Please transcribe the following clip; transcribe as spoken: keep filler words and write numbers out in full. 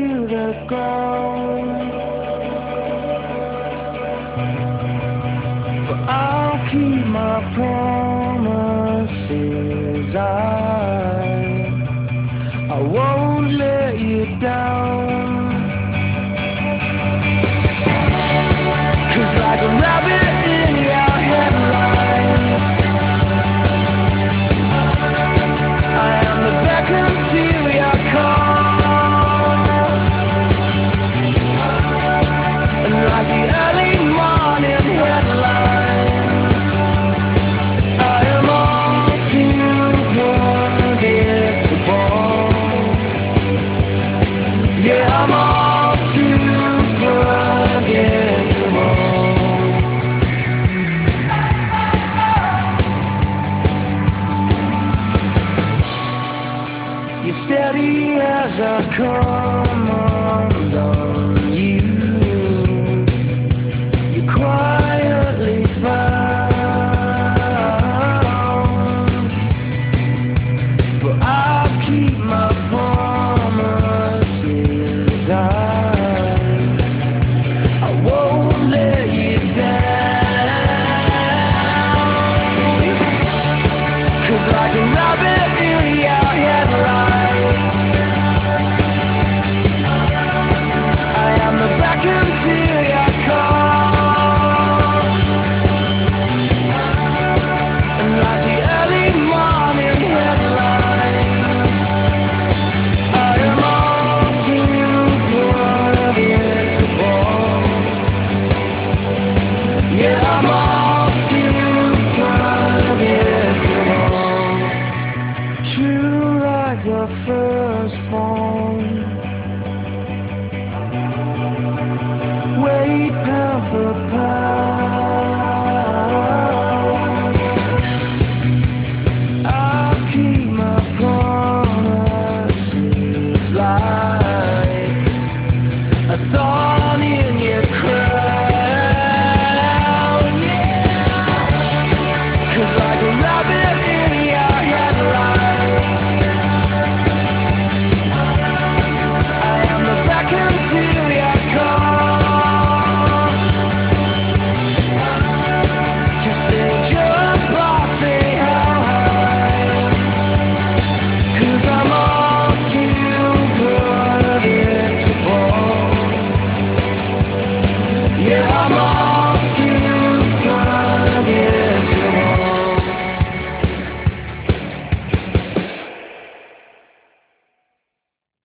to the ground, but I'll keep my promises. I, I won't let you down. 'Cause like a rabbit in your headlights, I am the beckon to your call. And like the early morning headlines, I am all too predictable. Yeah, I'm all too predictable. You're steady as a command on you. You're quietly found, but I'll keep my promises. I